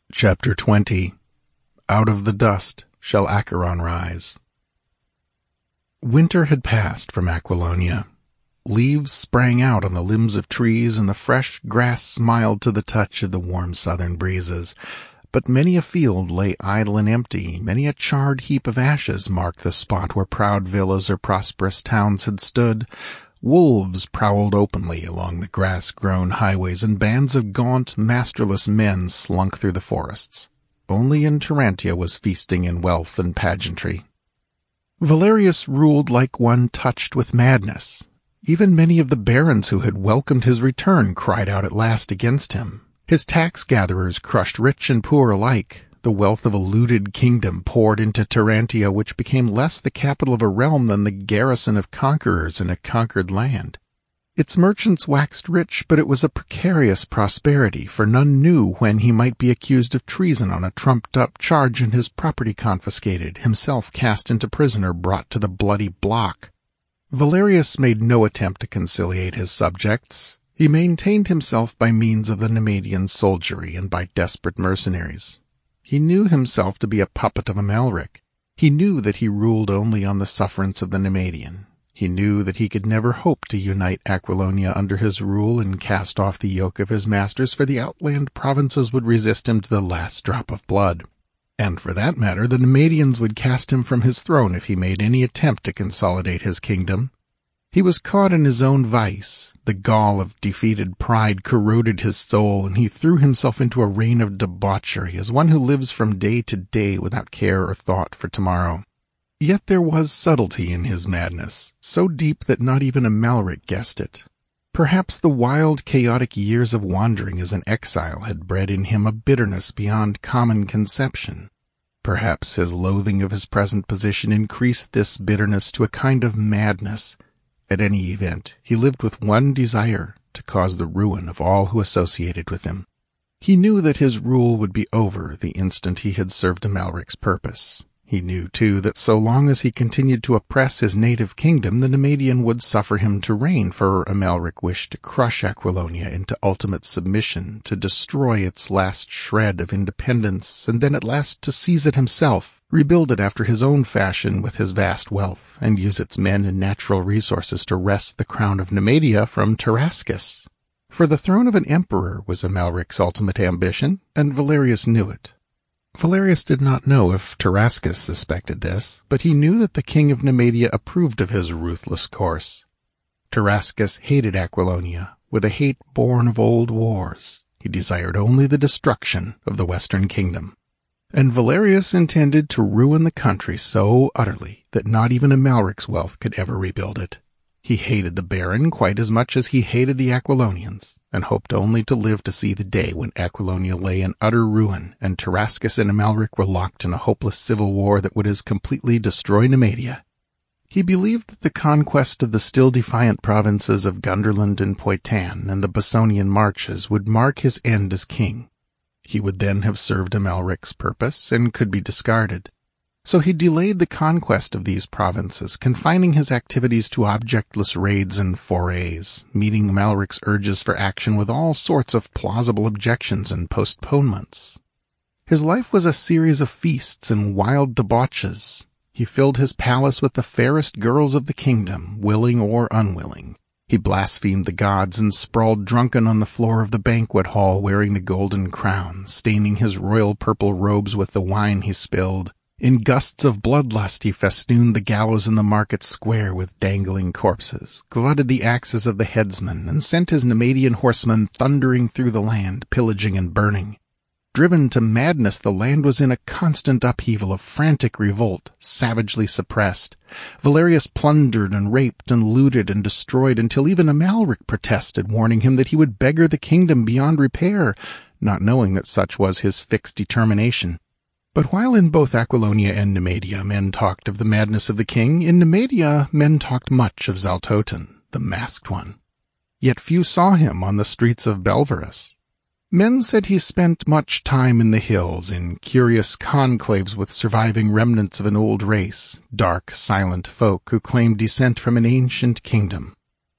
Chapter 20. Out of the dust shall Acheron rise. Winter had passed from Aquilonia. Leaves sprang out on the limbs of trees, and the fresh grass smiled to the touch of the warm southern breezes. But many a field lay idle and empty, many a charred heap of ashes marked the spot where proud villas or prosperous towns had stood. Wolves prowled openly along the grass-grown highways, and bands of gaunt, masterless men slunk through the forests. Only in Tarantia was feasting in wealth and pageantry. Valerius ruled like one touched with madness. Even many of the barons who had welcomed his return cried out at last against him. His tax-gatherers crushed rich and poor alike. The wealth of a looted kingdom poured into Tarantia, which became less the capital of a realm than the garrison of conquerors in a conquered land. Its merchants waxed rich, but it was a precarious prosperity, for none knew when he might be accused of treason on a trumped-up charge and his property confiscated, himself cast into prison or brought to the bloody block. Valerius made no attempt to conciliate his subjects. He maintained himself by means of the Nemedian soldiery and by desperate mercenaries. He knew himself to be a puppet of Amalric. He knew that he ruled only on the sufferance of the Nemedian. He knew that he could never hope to unite Aquilonia under his rule and cast off the yoke of his masters, for the outland provinces would resist him to the last drop of blood. And for that matter, the Nemedians would cast him from his throne if he made any attempt to consolidate his kingdom. He was caught in his own vice. The gall of defeated pride corroded his soul, and he threw himself into a reign of debauchery, as one who lives from day to day without care or thought for tomorrow. Yet there was subtlety in his madness, so deep that not even Amalric guessed it. Perhaps the wild, chaotic years of wandering as an exile had bred in him a bitterness beyond common conception. Perhaps his loathing of his present position increased this bitterness to a kind of madness. At any event, he lived with one desire, to cause the ruin of all who associated with him. He knew that his rule would be over the instant he had served Amalric's purpose. He knew, too, that so long as he continued to oppress his native kingdom, the Nemedian would suffer him to reign, for Amalric wished to crush Aquilonia into ultimate submission, to destroy its last shred of independence, and then at last to seize it himself, rebuild it after his own fashion with his vast wealth, and use its men and natural resources to wrest the crown of Nemedia from Tarascus. For the throne of an emperor was Amalric's ultimate ambition, and Valerius knew it. Valerius did not know if Tarascus suspected this, but he knew that the king of Nemedia approved of his ruthless course. Tarascus hated Aquilonia, with a hate born of old wars. He desired only the destruction of the western kingdom. And Valerius intended to ruin the country so utterly that not even Amalric's wealth could ever rebuild it. He hated the baron quite as much as he hated the Aquilonians, and hoped only to live to see the day when Aquilonia lay in utter ruin, and Tarascus and Amalric were locked in a hopeless civil war that would as completely destroy Nemedia. He believed that the conquest of the still defiant provinces of Gunderland and Poitou and the Bessonian marches would mark his end as king. He would then have served Amalric's purpose and could be discarded. So he delayed the conquest of these provinces, confining his activities to objectless raids and forays, meeting Amalric's urges for action with all sorts of plausible objections and postponements. His life was a series of feasts and wild debauches. He filled his palace with the fairest girls of the kingdom, willing or unwilling. He blasphemed the gods and sprawled drunken on the floor of the banquet hall wearing the golden crown, staining his royal purple robes with the wine he spilled. In gusts of bloodlust he festooned the gallows in the market square with dangling corpses, glutted the axes of the headsmen, and sent his Nemedian horsemen thundering through the land, pillaging and burning. Driven to madness, the land was in a constant upheaval of frantic revolt, savagely suppressed. Valerius plundered and raped and looted and destroyed until even Amalric protested, warning him that he would beggar the kingdom beyond repair, not knowing that such was his fixed determination. But while in both Aquilonia and Nemedia men talked of the madness of the king, in Nemedia men talked much of Zaltotin, the masked one. Yet few saw him on the streets of Belverus. Men said he spent much time in the hills, in curious conclaves with surviving remnants of an old race, dark, silent folk who claimed descent from an ancient kingdom.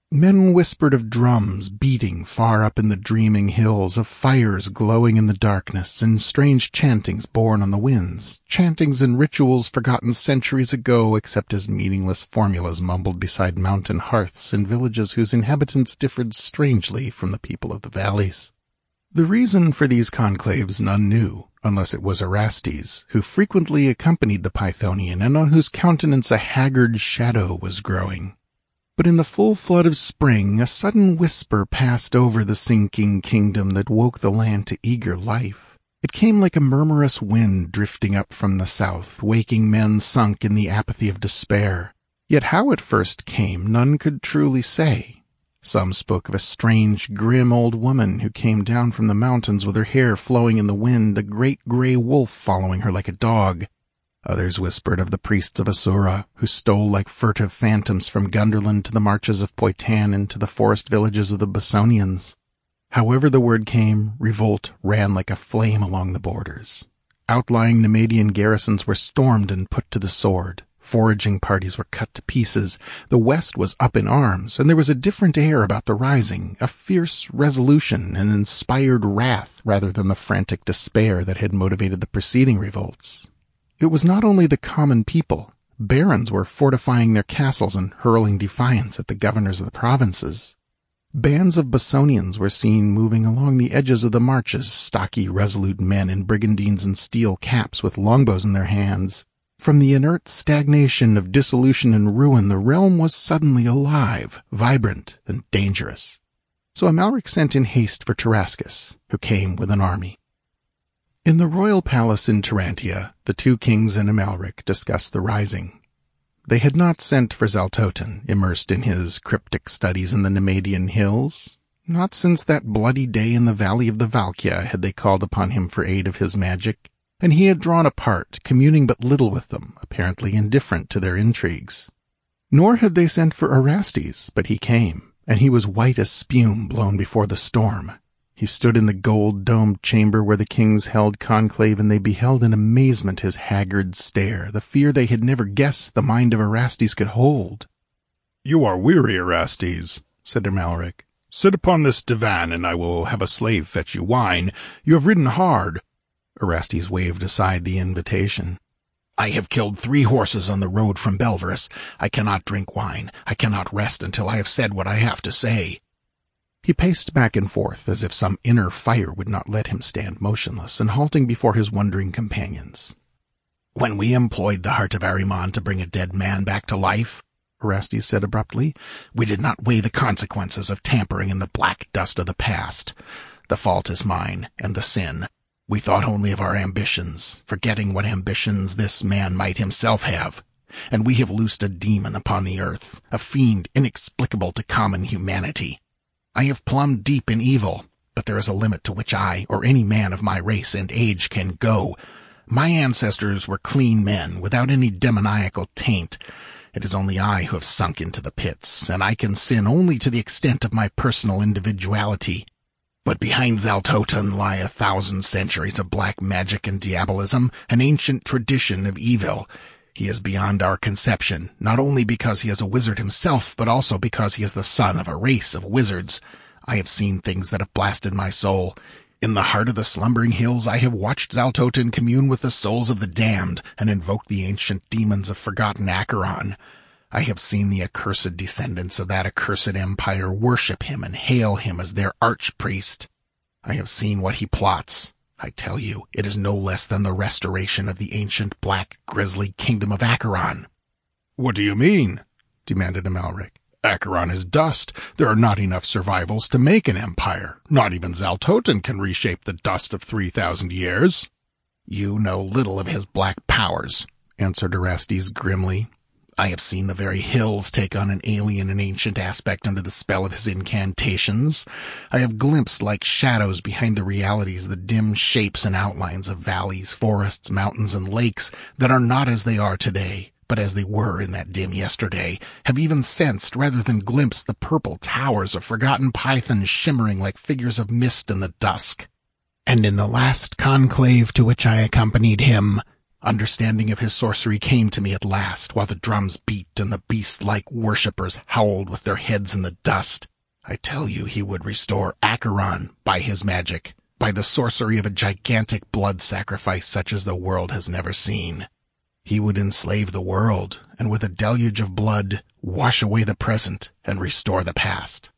Men whispered of drums beating far up in the dreaming hills, of fires glowing in the darkness, and strange chantings borne on the winds, chantings and rituals forgotten centuries ago except as meaningless formulas mumbled beside mountain hearths in villages whose inhabitants differed strangely from the people of the valleys. The reason for these conclaves none knew, unless it was Erastes, who frequently accompanied the Pythonian and on whose countenance a haggard shadow was growing. But in the full flood of spring a sudden whisper passed over the sinking kingdom that woke the land to eager life. It came like a murmurous wind drifting up from the south, waking men sunk in the apathy of despair. Yet how it first came none could truly say. Some spoke of a strange, grim old woman who came down from the mountains with her hair flowing in the wind, a great grey wolf following her like a dog. Others whispered of the priests of Asura, who stole like furtive phantoms from Gunderland to the marches of Poitan and to the forest villages of the Bessonians. However the word came, revolt ran like a flame along the borders. Outlying Nemedian garrisons were stormed and put to the sword. Foraging parties were cut to pieces. The West was up in arms, and there was a different air about the rising, a fierce resolution and inspired wrath rather than the frantic despair that had motivated the preceding revolts. It was not only the common people. Barons were fortifying their castles and hurling defiance at the governors of the provinces. Bands of Bessonians were seen moving along the edges of the marches, stocky, resolute men in brigandines and steel caps with longbows in their hands. From the inert stagnation of dissolution and ruin, the realm was suddenly alive, vibrant, and dangerous. So Amalric sent in haste for Tarascus, who came with an army. In the royal palace in Tarantia, the two kings and Amalric discussed the rising. They had not sent for Zaltotin, immersed in his cryptic studies in the Nemedian hills. Not since that bloody day in the valley of the Valkia had they called upon him for aid of his magic, and he had drawn apart, communing but little with them, apparently indifferent to their intrigues. Nor had they sent for Erastes, but he came, and he was white as spume blown before the storm. He stood in the gold-domed chamber where the kings held conclave, and they beheld in amazement his haggard stare, the fear they had never guessed the mind of Erastes could hold. "You are weary, Erastes," said Amalric. "Sit upon this divan, and I will have a slave fetch you wine. You have ridden hard." Erastes waved aside the invitation. "I have killed 3 horses on the road from Belverus. I cannot drink wine. I cannot rest until I have said what I have to say." He paced back and forth as if some inner fire would not let him stand motionless, and halting before his wondering companions. "When we employed the heart of Ahriman to bring a dead man back to life," Erastes said abruptly, "we did not weigh the consequences of tampering in the black dust of the past. The fault is mine, and the sin. We thought only of our ambitions, forgetting what ambitions this man might himself have. And we have loosed a demon upon the earth, a fiend inexplicable to common humanity. I have plumbed deep in evil, but there is a limit to which I, or any man of my race and age, can go. My ancestors were clean men, without any demoniacal taint. It is only I who have sunk into the pits, and I can sin only to the extent of my personal individuality. But behind Zaltotin lie 1,000 centuries of black magic and diabolism, an ancient tradition of evil. He is beyond our conception, not only because he is a wizard himself, but also because he is the son of a race of wizards. I have seen things that have blasted my soul. In the heart of the slumbering hills I have watched Zaltotin commune with the souls of the damned, and invoke the ancient demons of forgotten Acheron. I have seen the accursed descendants of that accursed empire worship him and hail him as their archpriest. I have seen what he plots. I tell you, it is no less than the restoration of the ancient black grisly kingdom of Acheron." "What do you mean?" demanded Amalric. "Acheron is dust. There are not enough survivals to make an empire. Not even Zaltotin can reshape the dust of 3,000 years. "You know little of his black powers," answered Erastes grimly. "I have seen the very hills take on an alien and ancient aspect under the spell of his incantations. I have glimpsed like shadows behind the realities the dim shapes and outlines of valleys, forests, mountains, and lakes that are not as they are today, but as they were in that dim yesterday, have even sensed rather than glimpsed the purple towers of forgotten Python shimmering like figures of mist in the dusk. And in the last conclave to which I accompanied him, Understanding of his sorcery came to me at last, while the drums beat and the beast-like worshippers howled with their heads in the dust. I tell you, he would restore Acheron by his magic, by the sorcery of a gigantic blood sacrifice such as the world has never seen. He would enslave the world, and with a deluge of blood, wash away the present and restore the past.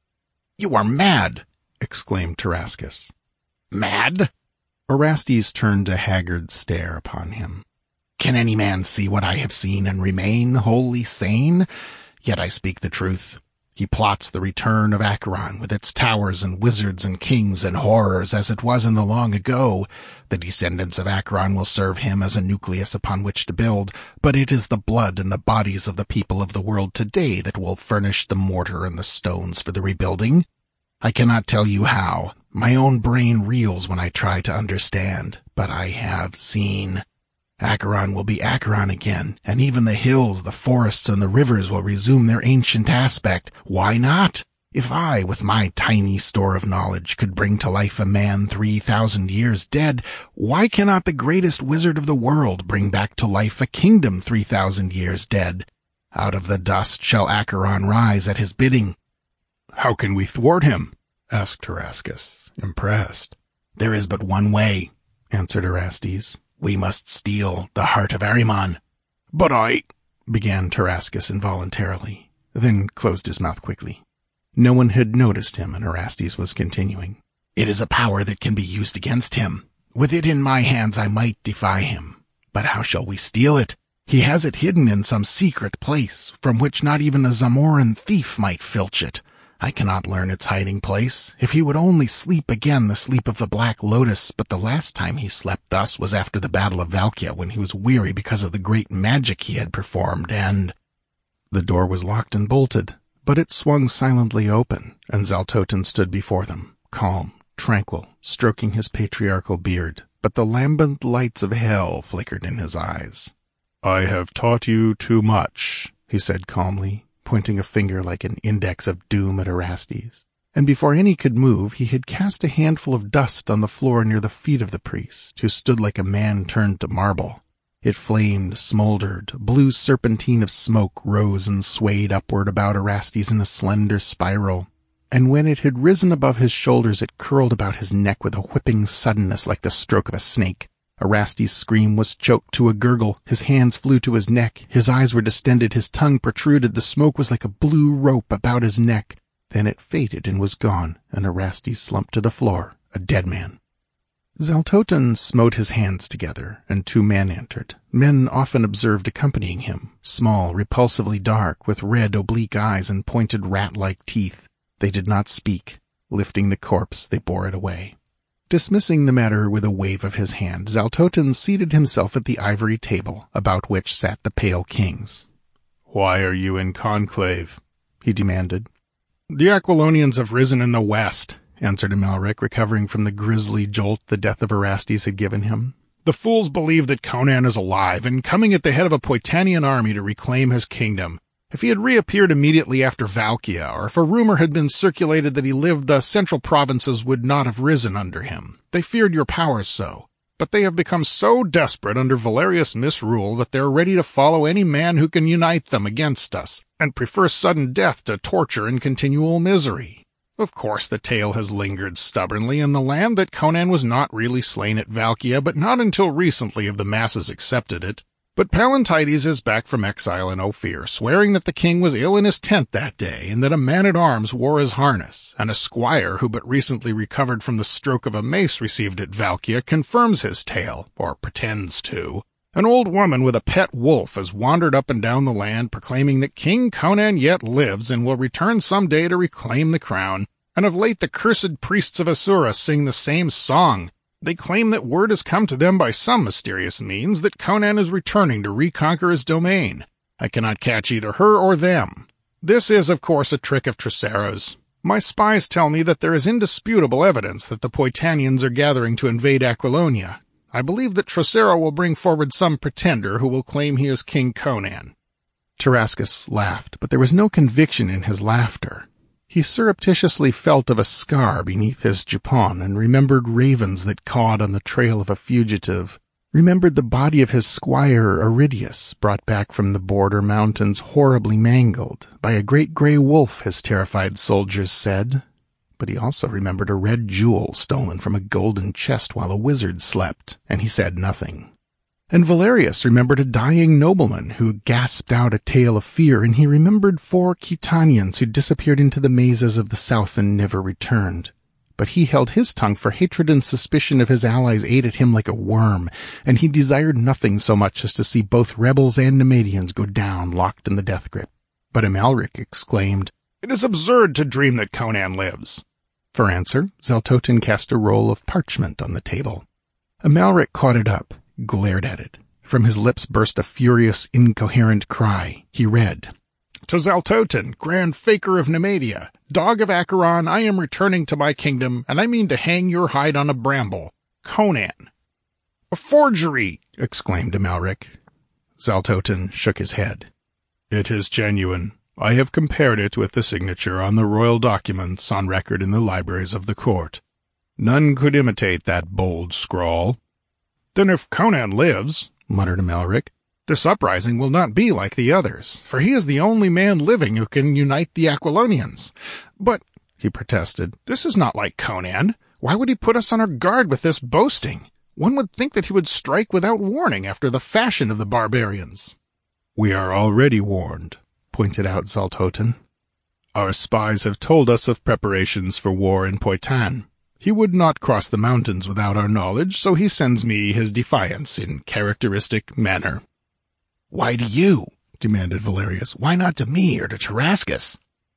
"You are mad!" exclaimed Tarascus. "Mad?" Orestes turned a haggard stare upon him. "Can any man see what I have seen and remain wholly sane? Yet I speak the truth. He plots the return of Acheron with its towers and wizards and kings and horrors as it was in the long ago. The descendants of Acheron will serve him as a nucleus upon which to build, but it is the blood and the bodies of the people of the world today that will furnish the mortar and the stones for the rebuilding. I cannot tell you how. My own brain reels when I try to understand, but I have seen. Acheron will be Acheron again, and even the hills, the forests, and the rivers will resume their ancient aspect. Why not? If I, with my tiny store of knowledge, could bring to life a man 3,000 years dead, why cannot the greatest wizard of the world bring back to life a kingdom 3,000 years dead? Out of the dust shall Acheron rise at his bidding. "How can we thwart him?" asked Tarascus, impressed. "There is but one way," answered Orestes. "We must steal the heart of Ahriman." "But I—" began Tarascus involuntarily, then closed his mouth quickly. No one had noticed him, and Orestes was continuing. "It is a power that can be used against him. With it in my hands I might defy him. But how shall we steal it? He has it hidden in some secret place, from which not even a Zamoran thief might filch it. I cannot learn its hiding place. If he would only sleep again the sleep of the Black Lotus, but the last time he slept thus was after the Battle of Valkia, when he was weary because of the great magic he had performed, and—" The door was locked and bolted, but it swung silently open, and Zaltotin stood before them, calm, tranquil, stroking his patriarchal beard, but the lambent lights of hell flickered in his eyes. "I have taught you too much," he said calmly, pointing a finger like an index of doom at Orestes. And before any could move, he had cast a handful of dust on the floor near the feet of the priest, who stood like a man turned to marble. It flamed, smoldered, a blue serpentine of smoke rose and swayed upward about Orestes in a slender spiral, and when it had risen above his shoulders it curled about his neck with a whipping suddenness like the stroke of a snake. Orestes' scream was choked to a gurgle, his hands flew to his neck, his eyes were distended, his tongue protruded, the smoke was like a blue rope about his neck. Then it faded and was gone, and Orestes slumped to the floor, a dead man. Zaltotin smote his hands together, and 2 men entered. Men often observed accompanying him, small, repulsively dark, with red oblique eyes and pointed rat-like teeth. They did not speak. Lifting the corpse, they bore it away. Dismissing the matter with a wave of his hand, Zaltotin seated himself at the ivory table, about which sat the pale kings. "Why are you in conclave?" he demanded. "The Aquilonians have risen in the west," answered Amalric, recovering from the grisly jolt the death of Orestes had given him. "The fools believe that Conan is alive and coming at the head of a Poitanian army to reclaim his kingdom. If he had reappeared immediately after Valkia, or if a rumor had been circulated that he lived, the central provinces would not have risen under him. They feared your powers so. But they have become so desperate under Valerius' misrule that they are ready to follow any man who can unite them against us, and prefer sudden death to torture and continual misery. Of course the tale has lingered stubbornly in the land that Conan was not really slain at Valkia, but not until recently have the masses accepted it. But Pallantides is back from exile in Ophir, swearing that the king was ill in his tent that day, and that a man-at-arms wore his harness, and a squire who but recently recovered from the stroke of a mace received at Valkia confirms his tale, or pretends to. An old woman with a pet wolf has wandered up and down the land, proclaiming that King Conan yet lives and will return some day to reclaim the crown, and of late the cursed priests of Asura sing the same song. They claim that word has come to them by some mysterious means that Conan is returning to reconquer his domain. I cannot catch either her or them. This is, of course, a trick of Tresera's. My spies tell me that there is indisputable evidence that the Poitanians are gathering to invade Aquilonia. I believe that Tresera will bring forward some pretender who will claim he is King Conan." Tarascus laughed, but there was no conviction in his laughter. He surreptitiously felt of a scar beneath his jupon and remembered ravens that cawed on the trail of a fugitive. remembered the body of his squire Aridius, brought back from the border mountains horribly mangled by a great grey wolf, his terrified soldiers said. But he also remembered a red jewel stolen from a golden chest while a wizard slept, and he said nothing. And Valerius remembered a dying nobleman who gasped out a tale of fear, and he remembered 4 Quitanians who disappeared into the mazes of the south and never returned. But he held his tongue, for hatred and suspicion of his allies ate at him like a worm, and he desired nothing so much as to see both rebels and Nemedians go down locked in the death grip. But Amalric exclaimed, "It is absurd to dream that Conan lives." For answer, Zaltotin cast a roll of parchment on the table. Amalric caught it up, glared at it. From his lips burst a furious, incoherent cry. He read, "To Zaltotin, Grand Faker of Nemedia, Dog of Acheron, I am returning to my kingdom, and I mean to hang your hide on a bramble. Conan." "A forgery!" exclaimed Amalric. Zaltotin shook his head. "It is genuine. I have compared it with the signature on the royal documents on record in the libraries of the court. None could imitate that bold scrawl." "Then if Conan lives," muttered Amalric, "this uprising will not be like the others, for he is the only man living who can unite the Aquilonians. But," he protested, "this is not like Conan. Why would he put us on our guard with this boasting? One would think that he would strike without warning after the fashion of the barbarians." "We are already warned," pointed out Zaltotin. "Our spies have told us of preparations for war in Poitan. He would not cross the mountains without our knowledge, so he sends me his defiance in characteristic manner." "Why to you?" demanded Valerius. "Why not to me or to Tarascus?"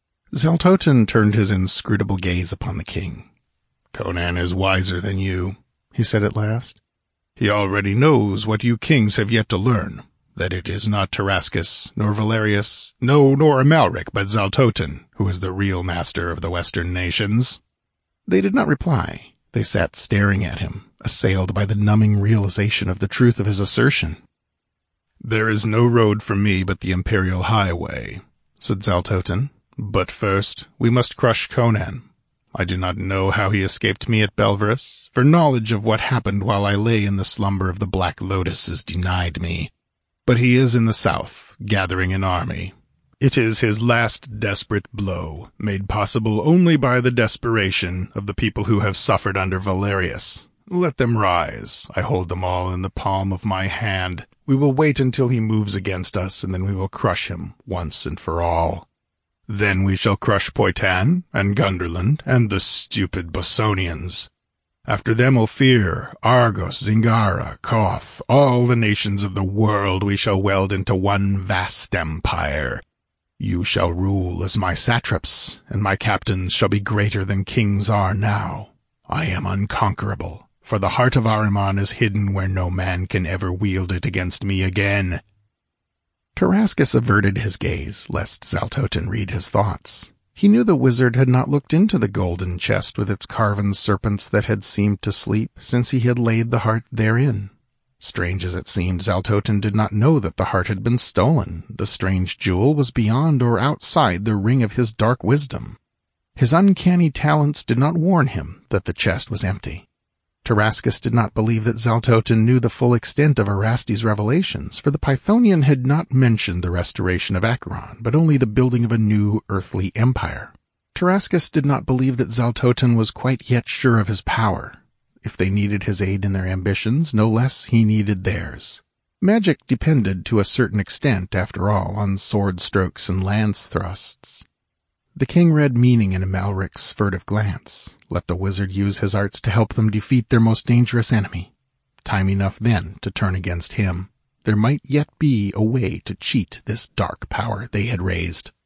Zaltotin turned his inscrutable gaze upon the king. "Conan is wiser than you," he said at last. "He already knows what you kings have yet to learn, that it is not Tarascus, nor Valerius, nor Amalric, but Zaltotin, who is the real master of the western nations." They did not reply. They sat staring at him, assailed by the numbing realization of the truth of his assertion. "There is no road for me but the Imperial Highway," said Zaltotin. "But first, we must crush Conan. I do not know how he escaped me at Belverus, for knowledge of what happened while I lay in the slumber of the Black Lotus is denied me. But he is in the south, gathering an army. It is his last desperate blow, made possible only by the desperation of the people who have suffered under Valerius. Let them rise. I hold them all in the palm of my hand. We will wait until he moves against us, and then we will crush him once and for all. Then we shall crush Poitan and Gunderland and the stupid Bossonians. After them Ophir, Argos, Zingara, Koth, all the nations of the world we shall weld into one vast empire. You shall rule as my satraps, and my captains shall be greater than kings are now. I am unconquerable, for the heart of Ahriman is hidden where no man can ever wield it against me again." Tarascus averted his gaze, lest Zaltotin read his thoughts. He knew the wizard had not looked into the golden chest with its carven serpents that had seemed to sleep since he had laid the heart therein. Strange as it seemed, Zaltotin did not know that the heart had been stolen. The strange jewel was beyond or outside the ring of his dark wisdom. His uncanny talents did not warn him that the chest was empty. Tarascus did not believe that Zaltotin knew the full extent of Arasti's revelations, for the Pythonian had not mentioned the restoration of Acheron, but only the building of a new earthly empire. Tarascus did not believe that Zaltotin was quite yet sure of his power. If they needed his aid in their ambitions, no less he needed theirs. Magic depended to a certain extent, after all, on sword strokes and lance thrusts. The king read meaning in Amalric's furtive glance. Let the wizard use his arts to help them defeat their most dangerous enemy. Time enough then to turn against him. There might yet be a way to cheat this dark power they had raised.